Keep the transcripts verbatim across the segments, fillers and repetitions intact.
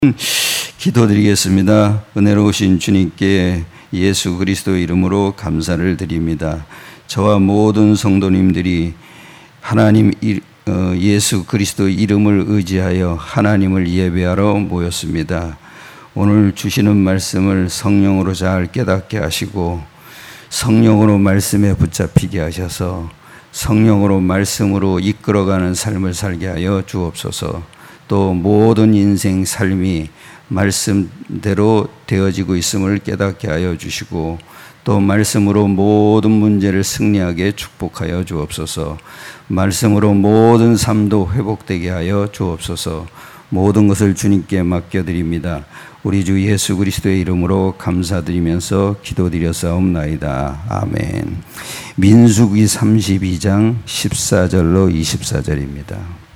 기도드리겠습니다. 은혜로우신 주님께 예수 그리스도 이름으로 감사를 드립니다. 저와 모든 성도님들이 하나님 예수 그리스도 이름을 의지하여 하나님을 예배하러 모였습니다. 오늘 주시는 말씀을 성령으로 잘 깨닫게 하시고 성령으로 말씀에 붙잡히게 하셔서 성령으로 말씀으로 이끌어가는 삶을 살게 하여 주옵소서. 또 모든 인생 삶이 말씀대로 되어지고 있음을 깨닫게 하여 주시고 또 말씀으로 모든 문제를 승리하게 축복하여 주옵소서. 말씀으로 모든 삶도 회복되게 하여 주옵소서. 모든 것을 주님께 맡겨드립니다. 우리 주 예수 그리스도의 이름으로 감사드리면서 기도드렸사옵나이다. 아멘. 민수기 삼십이 장 십사 절로 이십사 절입니다.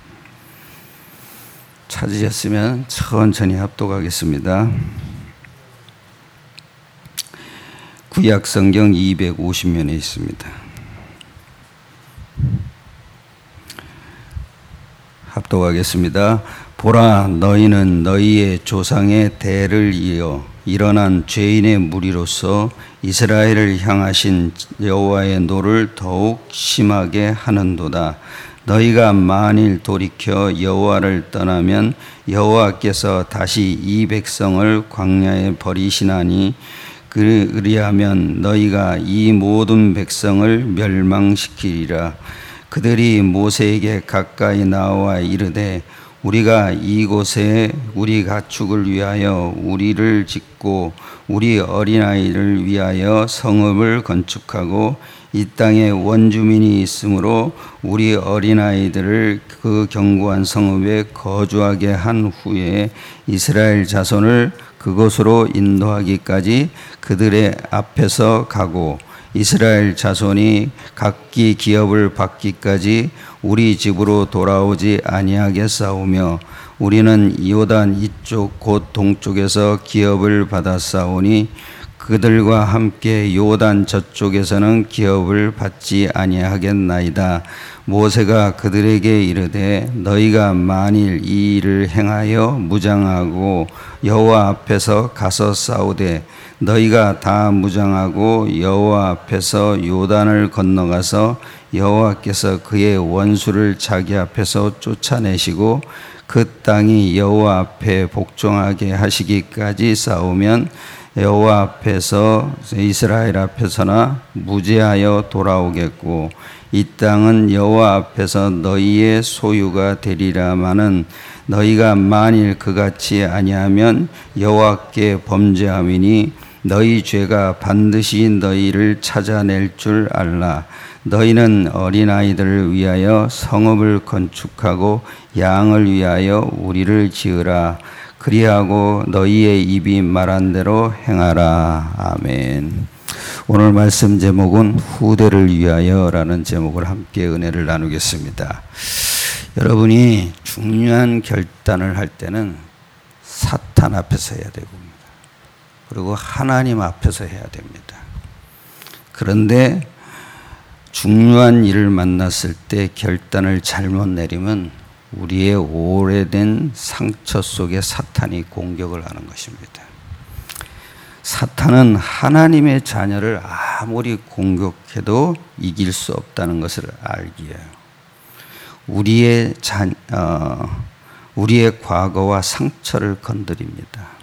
찾으셨으면 천천히 합독하겠습니다. 구약성경 이백오십 면에 있습니다. 합독하겠습니다. 보라, 너희는 너희의 조상의 대를 이어 일어난 죄인의 무리로서 이스라엘을 향하신 여호와의 노를 더욱 심하게 하는도다. 너희가 만일 돌이켜 여호와를 떠나면 여호와께서 다시 이 백성을 광야에 버리시나니 그리하면 너희가 이 모든 백성을 멸망시키리라. 그들이 모세에게 가까이 나와 이르되 우리가 이곳에 우리 가축을 위하여 우리를 짓고 우리 어린아이를 위하여 성읍을 건축하고 이 땅에 원주민이 있으므로 우리 어린아이들을 그 견고한 성읍에 거주하게 한 후에 이스라엘 자손을 그곳으로 인도하기까지 그들의 앞에서 가고 이스라엘 자손이 각기 기업을 받기까지 우리 집으로 돌아오지 아니하겠사오며 우리는 요단 이쪽 곧 동쪽에서 기업을 받았사오니 그들과 함께 요단 저쪽에서는 기업을 받지 아니하겠나이다. 모세가 그들에게 이르되 너희가 만일 이 일을 행하여 무장하고 여호와 앞에서 가서 싸우되 너희가 다 무장하고 여호와 앞에서 요단을 건너가서 여호와께서 그의 원수를 자기 앞에서 쫓아내시고 그 땅이 여호와 앞에 복종하게 하시기까지 싸우면 여호와 앞에서 이스라엘 앞에서나 무죄하여 돌아오겠고 이 땅은 여호와 앞에서 너희의 소유가 되리라마는 너희가 만일 그같이 아니하면 여호와께 범죄함이니 너희 죄가 반드시 너희를 찾아낼 줄 알라. 너희는 어린아이들을 위하여 성읍을 건축하고 양을 위하여 우리를 지으라. 그리하고 너희의 입이 말한 대로 행하라. 아멘. 오늘 말씀 제목은 후대를 위하여라는 제목을 함께 은혜를 나누겠습니다. 여러분이 중요한 결단을 할 때는 사탄 앞에서 해야 되고 그리고 하나님 앞에서 해야 됩니다. 그런데 중요한 일을 만났을 때 결단을 잘못 내리면 우리의 오래된 상처 속에 사탄이 공격을 하는 것입니다. 사탄은 하나님의 자녀를 아무리 공격해도 이길 수 없다는 것을 알기에 우리의 자, 어, 우리의 과거와 상처를 건드립니다.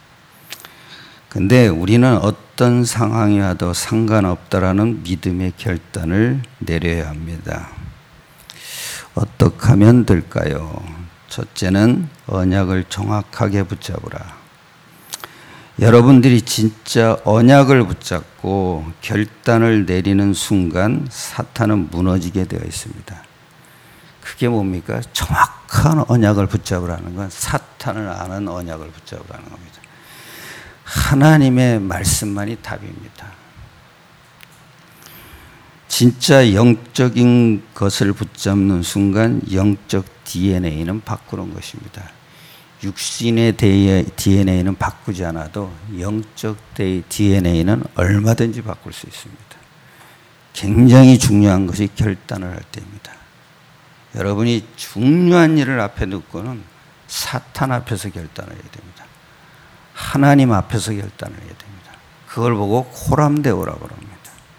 근데 우리는 어떤 상황이 와도 상관없다라는 믿음의 결단을 내려야 합니다. 어떻게 하면 될까요? 첫째는 언약을 정확하게 붙잡으라. 여러분들이 진짜 언약을 붙잡고 결단을 내리는 순간 사탄은 무너지게 되어 있습니다. 그게 뭡니까? 정확한 언약을 붙잡으라는 건 사탄을 아는 언약을 붙잡으라는 겁니다. 하나님의 말씀만이 답입니다. 진짜 영적인 것을 붙잡는 순간 영적 디엔에이는 바꾸는 것입니다. 육신의 디엔에이는 바꾸지 않아도 영적 디엔에이는 얼마든지 바꿀 수 있습니다. 굉장히 중요한 것이 결단을 할 때입니다. 여러분이 중요한 일을 앞에 놓고는 사탄 앞에서 결단을 해야 됩니다. 하나님 앞에서 결단을 해야 됩니다. 그걸 보고 호람대오라고 합니다.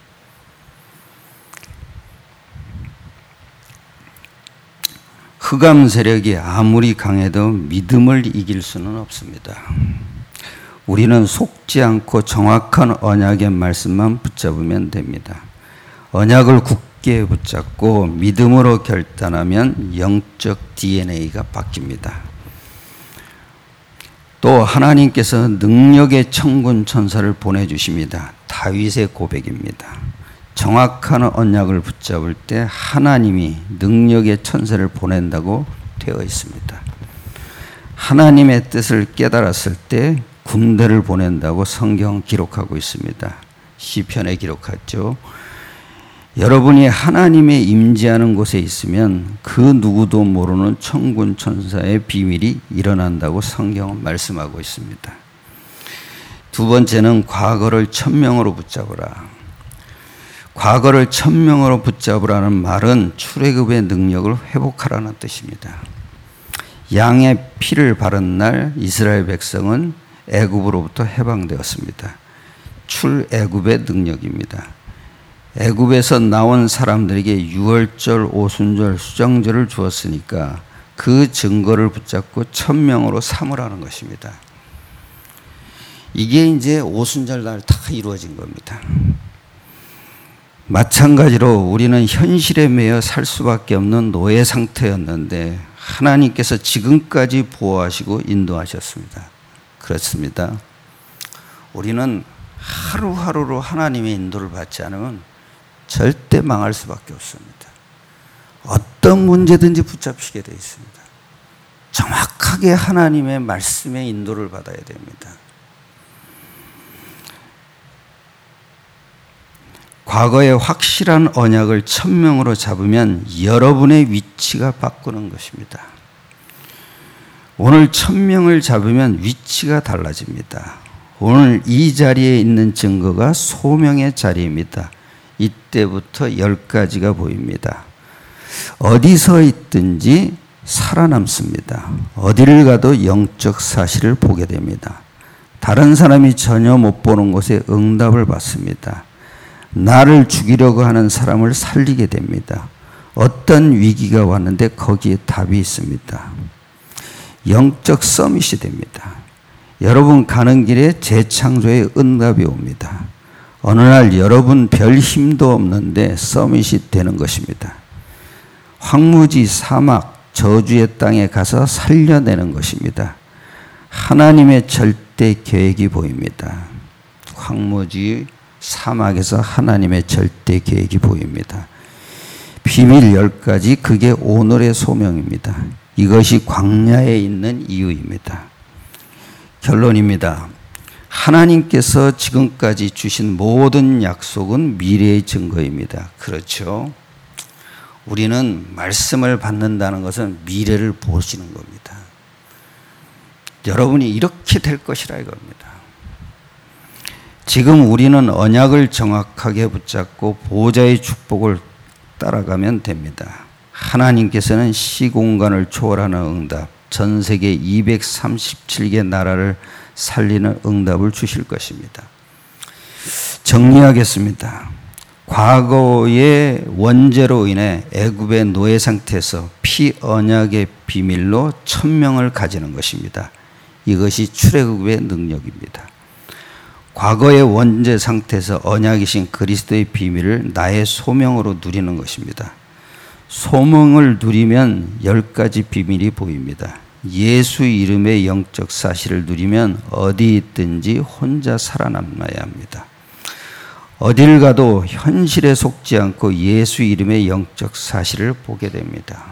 흑암 세력이 아무리 강해도 믿음을 이길 수는 없습니다. 우리는 속지 않고 정확한 언약의 말씀만 붙잡으면 됩니다. 언약을 굳게 붙잡고 믿음으로 결단하면 영적 디엔에이가 바뀝니다. 또 하나님께서 능력의 천군 천사를 보내주십니다. 다윗의 고백입니다. 정확한 언약을 붙잡을 때 하나님이 능력의 천사를 보낸다고 되어 있습니다. 하나님의 뜻을 깨달았을 때 군대를 보낸다고 성경 기록하고 있습니다. 시편에 기록했죠. 여러분이 하나님의 임재하는 곳에 있으면 그 누구도 모르는 천군 천사의 비밀이 일어난다고 성경은 말씀하고 있습니다. 두 번째는 과거를 천명으로 붙잡으라. 과거를 천명으로 붙잡으라는 말은 출애굽의 능력을 회복하라는 뜻입니다. 양의 피를 바른 날 이스라엘 백성은 애굽으로부터 해방되었습니다. 출애굽의 능력입니다. 애굽에서 나온 사람들에게 유월절, 오순절, 수정절을 주었으니까 그 증거를 붙잡고 천명으로 삼으라는 것입니다. 이게 이제 오순절 날 다 이루어진 겁니다. 마찬가지로 우리는 현실에 매여 살 수밖에 없는 노예 상태였는데 하나님께서 지금까지 보호하시고 인도하셨습니다. 그렇습니다. 우리는 하루하루로 하나님의 인도를 받지 않으면 절대 망할 수밖에 없습니다. 어떤 문제든지 붙잡히게 되어 있습니다. 정확하게 하나님의 말씀의 인도를 받아야 됩니다. 과거의 확실한 언약을 천명으로 잡으면 여러분의 위치가 바꾸는 것입니다. 오늘 천명을 잡으면 위치가 달라집니다. 오늘 이 자리에 있는 증거가 소명의 자리입니다. 이때부터 열 가지가 보입니다. 어디서 있든지 살아남습니다. 어디를 가도 영적 사실을 보게 됩니다. 다른 사람이 전혀 못 보는 곳에 응답을 받습니다. 나를 죽이려고 하는 사람을 살리게 됩니다. 어떤 위기가 왔는데 거기에 답이 있습니다. 영적 서밋이 됩니다. 여러분 가는 길에 재창조의 응답이 옵니다. 어느 날 여러분 별 힘도 없는데 서밋이 되는 것입니다. 황무지, 사막, 저주의 땅에 가서 살려내는 것입니다. 하나님의 절대 계획이 보입니다. 황무지, 사막에서 하나님의 절대 계획이 보입니다. 비밀 열 가지, 그게 오늘의 소명입니다. 이것이 광야에 있는 이유입니다. 결론입니다. 하나님께서 지금까지 주신 모든 약속은 미래의 증거입니다. 그렇죠? 우리는 말씀을 받는다는 것은 미래를 보시는 겁니다. 여러분이 이렇게 될 것이라 이겁니다. 지금 우리는 언약을 정확하게 붙잡고 보호자의 축복을 따라가면 됩니다. 하나님께서는 시공간을 초월하는 응답, 전 세계 이백삼십칠 개 나라를 살리는 응답을 주실 것입니다. 정리하겠습니다. 과거의 원죄로 인해 애굽의 노예 상태에서 피언약의 비밀로 천명을 가지는 것입니다. 이것이 출애굽의 능력입니다. 과거의 원죄 상태에서 언약이신 그리스도의 비밀을 나의 소명으로 누리는 것입니다. 소명을 누리면 열 가지 비밀이 보입니다. 예수 이름의 영적 사실을 누리면 어디 있든지 혼자 살아남아야 합니다. 어딜 가도 현실에 속지 않고 예수 이름의 영적 사실을 보게 됩니다.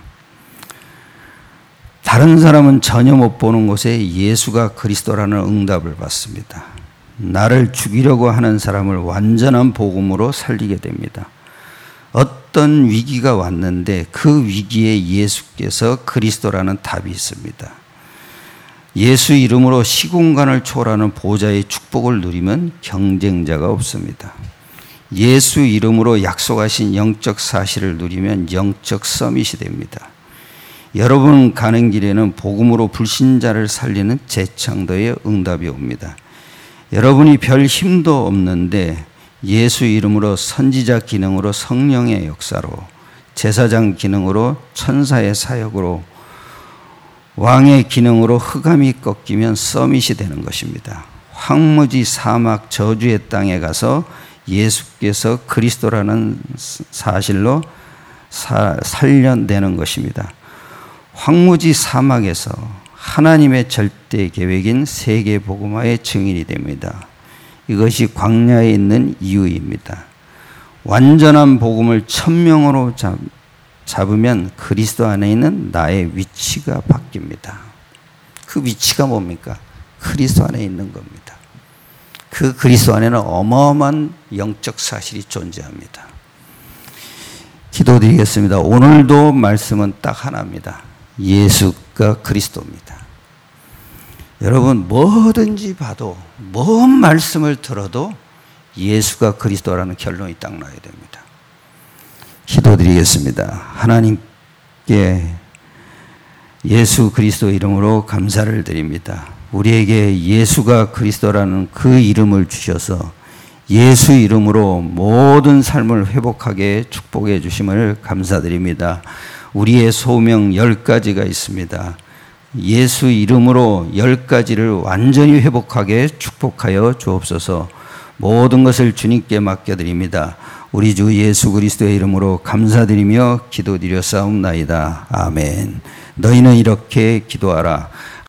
다른 사람은 전혀 못 보는 곳에 예수가 그리스도라는 응답을 받습니다. 나를 죽이려고 하는 사람을 완전한 복음으로 살리게 됩니다. 어떤 위기가 왔는데 그 위기에 예수께서 그리스도라는 답이 있습니다. 예수 이름으로 시공간을 초월하는 보좌의 축복을 누리면 경쟁자가 없습니다. 예수 이름으로 약속하신 영적 사실을 누리면 영적 서밋이 됩니다. 여러분 가는 길에는 복음으로 불신자를 살리는 재창도의 응답이 옵니다. 여러분이 별 힘도 없는데 예수 이름으로 선지자 기능으로 성령의 역사로, 제사장 기능으로 천사의 사역으로, 왕의 기능으로 흑암이 꺾이면 서밋이 되는 것입니다. 황무지 사막 저주의 땅에 가서 예수께서 그리스도라는 사실로 사, 살려내는 것입니다. 황무지 사막에서 하나님의 절대 계획인 세계 복음화의 증인이 됩니다. 이것이 광야에 있는 이유입니다. 완전한 복음을 천명으로 잡, 잡으면 그리스도 안에 있는 나의 위치가 바뀝니다. 그 위치가 뭡니까? 그리스도 안에 있는 겁니다. 그 그리스도 안에는 어마어마한 영적 사실이 존재합니다. 기도드리겠습니다. 오늘도 말씀은 딱 하나입니다. 예수가 그리스도입니다. 여러분 뭐든지 봐도 뭔 말씀을 들어도 예수가 그리스도라는 결론이 딱 나야 됩니다. 기도드리겠습니다. 하나님께 예수 그리스도 이름으로 감사를 드립니다. 우리에게 예수가 그리스도라는 그 이름을 주셔서 예수 이름으로 모든 삶을 회복하게 축복해 주심을 감사드립니다. 우리의 소명 열 가지가 있습니다. 예수 이름으로 열 가지를 완전히 회복하게 축복하여 주옵소서. 모든 것을 주님께 맡겨드립니다. 우리 주 예수 그리스도의 이름으로 감사드리며 기도드려 싸움나이다. 아멘. 너희는 이렇게 기도하라.